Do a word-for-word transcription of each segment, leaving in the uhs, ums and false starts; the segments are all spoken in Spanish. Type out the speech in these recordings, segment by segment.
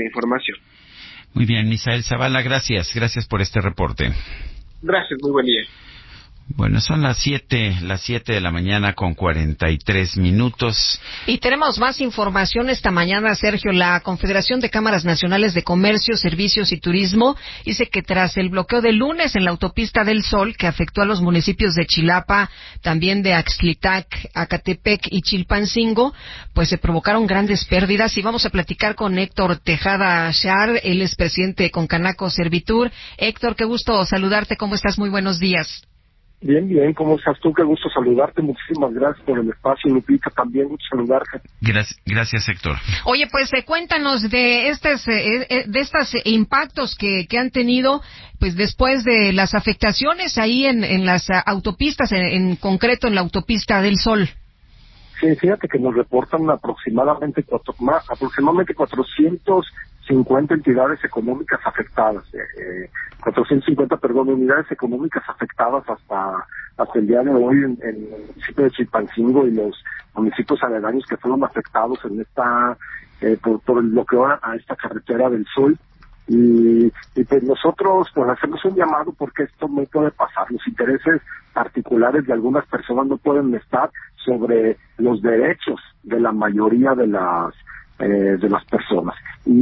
la información. Muy bien, Misael Zavala, gracias, gracias por este reporte. Gracias, muy buen día. Bueno, son las siete, las siete de la mañana con cuarenta y tres minutos. Y tenemos más información esta mañana, Sergio. La Confederación de Cámaras Nacionales de Comercio, Servicios y Turismo dice que tras el bloqueo de lunes en la autopista del Sol, que afectó a los municipios de Chilapa, también de Axtlitac, Acatepec y Chilpancingo, pues se provocaron grandes pérdidas. Y vamos a platicar con Héctor Tejada Char, él es presidente de Concanaco Servitur. Héctor, qué gusto saludarte. ¿Cómo estás? Muy buenos días. Bien, bien, ¿cómo estás tú? Qué gusto saludarte, muchísimas gracias por el espacio, Lupita, también gusto saludarte. Gracias, gracias Héctor. Oye, pues eh, cuéntanos de estos eh, eh, de estos eh, impactos que, que han tenido, pues después de las afectaciones ahí en, en las uh, autopistas, en, en concreto en la autopista del Sol. Sí, fíjate que nos reportan aproximadamente cuatro, más, aproximadamente cuatrocientas cincuenta entidades económicas afectadas, eh, cuatrocientas cincuenta, perdón, unidades económicas afectadas hasta hasta el día de hoy en, en el municipio de Chilpancingo y los municipios aledaños que fueron afectados en esta eh, por, por el bloqueo a, a esta carretera del Sol. Y, y pues nosotros pues hacemos un llamado porque esto no puede pasar, los intereses particulares de algunas personas no pueden estar sobre los derechos de la mayoría de las eh, de las personas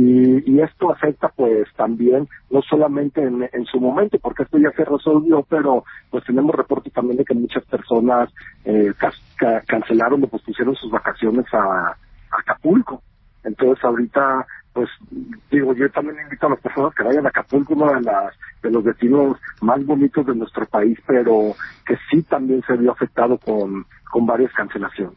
y, y esto afecta pues también no solamente en, en su momento porque esto ya se resolvió, pero pues tenemos reportes también de que muchas personas eh, ca- ca- cancelaron o pospusieron sus vacaciones a, a Acapulco. Entonces ahorita pues digo, yo también invito a las personas que vayan a Acapulco, uno de las de los destinos más bonitos de nuestro país, pero que sí también se vio afectado con con varias cancelaciones.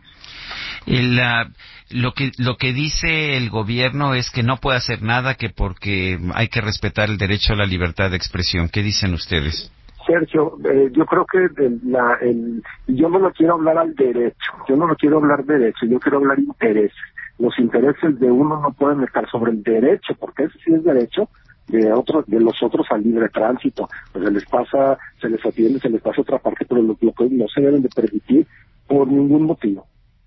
El, uh, lo que lo que dice el gobierno es que no puede hacer nada, que porque hay que respetar el derecho a la libertad de expresión. ¿Qué dicen ustedes? Sergio, eh, yo creo que de la, el, yo no lo quiero hablar al derecho, yo no lo quiero hablar derecho, yo quiero hablar intereses. Los intereses de uno no pueden estar sobre el derecho, porque ese sí es derecho de otros, de los otros al libre tránsito. Pues se les pasa, se les atiende, se les pasa otra parte, pero lo, lo que no se deben de permitir por ningún motivo.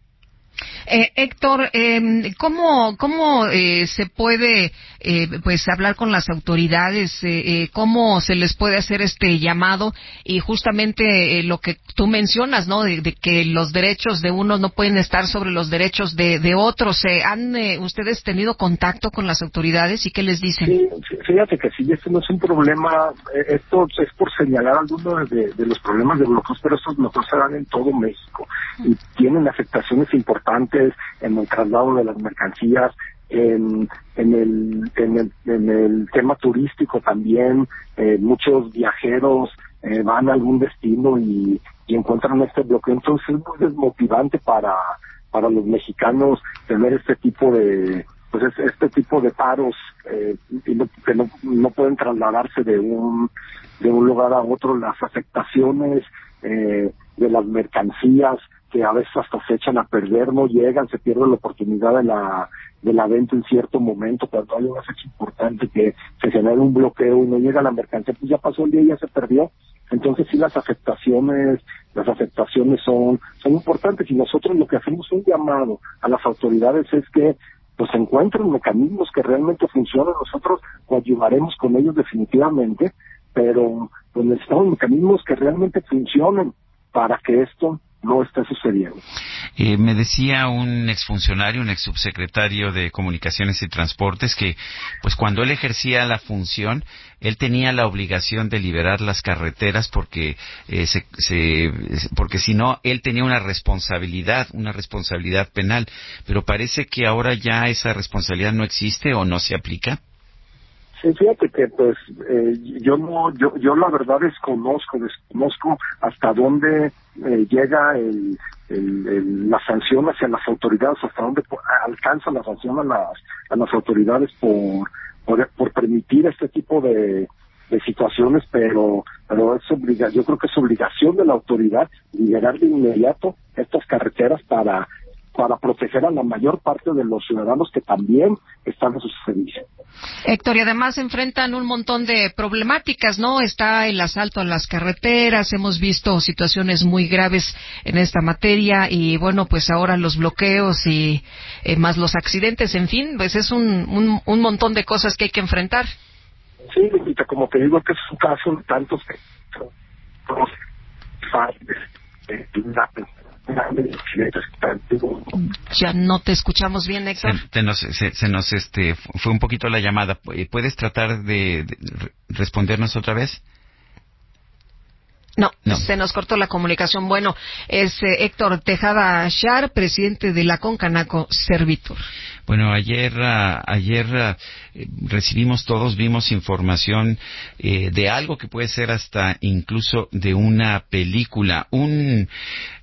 Eh, Héctor, eh, ¿cómo, cómo eh, se puede eh, pues hablar con las autoridades? Eh, eh, ¿Cómo se les puede hacer este llamado? Y justamente eh, lo que tú mencionas, ¿no? De, de que los derechos de unos no pueden estar sobre los derechos de, de otros. Eh, ¿Han eh, ustedes tenido contacto con las autoridades y qué les dicen? Sí, fíjate que sí, esto no es un problema, eh, esto es por señalar algunos de, de los problemas de bloqueos, pero estos bloqueos se dan en todo México y tienen afectaciones importantes en el traslado de las mercancías, en, en, el, en, el, en el tema turístico también. Eh, muchos viajeros eh, van a algún destino y, y encuentran este bloqueo, entonces es muy desmotivante para, para los mexicanos tener este tipo de pues este tipo de paros eh, y no, que no, no pueden trasladarse de un de un lugar a otro, las afectaciones eh, de las mercancías que a veces hasta se echan a perder, no llegan, se pierde la oportunidad de la de la venta en cierto momento, cuando hay una fecha importante que se genera un bloqueo y no llega la mercancía, pues ya pasó el día y ya se perdió. Entonces sí, las afectaciones, las afectaciones son, son importantes, y nosotros lo que hacemos un llamado a las autoridades es que pues encuentren mecanismos que realmente funcionen. Nosotros ayudaremos con ellos definitivamente, pero pues necesitamos mecanismos que realmente funcionen para que esto no esté sucediendo. Eh, me decía un exfuncionario, un exsubsecretario de Comunicaciones y Transportes, que pues cuando él ejercía la función, él tenía la obligación de liberar las carreteras porque eh, se, se, porque si no, él tenía una responsabilidad, una responsabilidad penal, pero parece que ahora ya esa responsabilidad no existe o no se aplica. Sí, fíjate que pues eh, yo no, yo, yo la verdad desconozco, desconozco hasta dónde eh, llega el, el, el, la sanción hacia las autoridades, hasta dónde por, alcanza la sanción a las, a las autoridades por, por, por permitir este tipo de, de situaciones, pero, pero es obliga, yo creo que es obligación de la autoridad liberar de inmediato estas carreteras para para proteger a la mayor parte de los ciudadanos que también están en su servicio. Héctor, y además enfrentan un montón de problemáticas, ¿no? Está el asalto a las carreteras, hemos visto situaciones muy graves en esta materia y, bueno, pues ahora los bloqueos y eh, más los accidentes, en fin, pues es un, un, un montón de cosas que hay que enfrentar. Sí, Lupita, como te digo, que es un caso de tantos que ya no te escuchamos bien, Héctor. Se, te nos, se, se nos este fue un poquito la llamada. ¿Puedes tratar de, de respondernos otra vez? No, no, se nos cortó la comunicación. Bueno, es eh, Héctor Tejada Char, presidente de la Concanaco Servitur. Bueno, ayer uh, ayer uh, recibimos todos, vimos información eh, de algo que puede ser hasta incluso de una película. Un